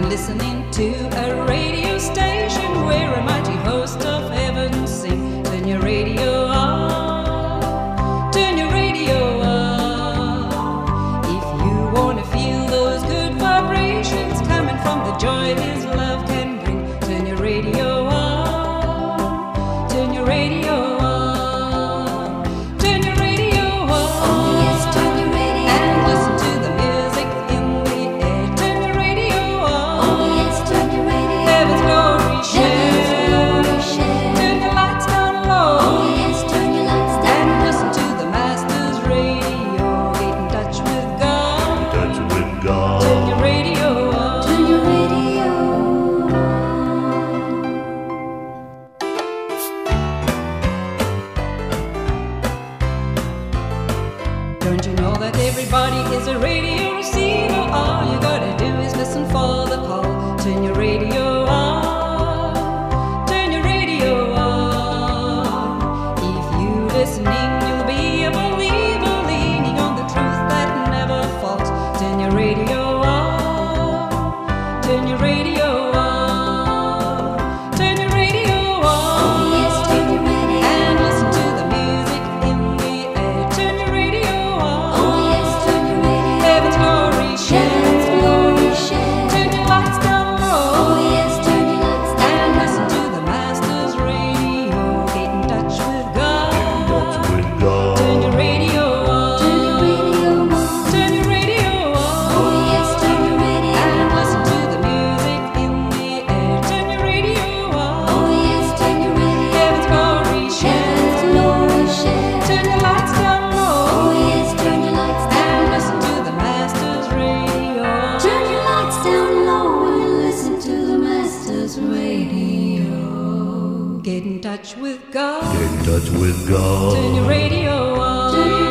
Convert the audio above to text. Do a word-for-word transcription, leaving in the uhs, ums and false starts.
listening to a radio station where a mighty host of heaven sing. Turn your radio on, turn your radio on. If you wanna feel those good vibrations coming from the joy His love can bring, turn your radio on, turn your radio on, turn your radio on. Oh yes, turn your radio and on. listen to the music in the air. Turn your radio on. Oh yes, turn your radio Heaven's on. glory share. Heaven's glory share. Turn your lights down low. Oh yes, turn your lights down And low. listen to the Master's radio. Get in touch with God. Touch with God. Turn your radio on. Turn your radio on. Don't you know that everybody is a radio receiver? All you gotta do is listen for the call. Turn your radio on. Turn your radio on. If you listening, you'll be a believer, leaning on the truth that never falls. Turn your radio on. Turn your radio on. Turn your radio on. Oh yes, turn your radio And on. listen to the music in the air. Turn your radio on. Oh yes, turn your radio Heaven's on. glory share. Heaven's glory share. Turn your lights down low. Oh yes, turn your lights down And low. listen to the Master's radio. Get in touch with God. Touch with God. Turn your radio on. Turn your radio on. Turn your radio on. Oh yes, turn your radio And on. listen to the music in the air. Turn your radio on. Oh yes, turn your radio Heaven's glory share. Heaven's glory share. Turn your lights down low. Oh yes, turn your lights down And low. listen to the Master's radio. Turn your lights down low and listen to the Master's radio. Get in touch with God. Get in touch with God. Turn your radio on. Turn your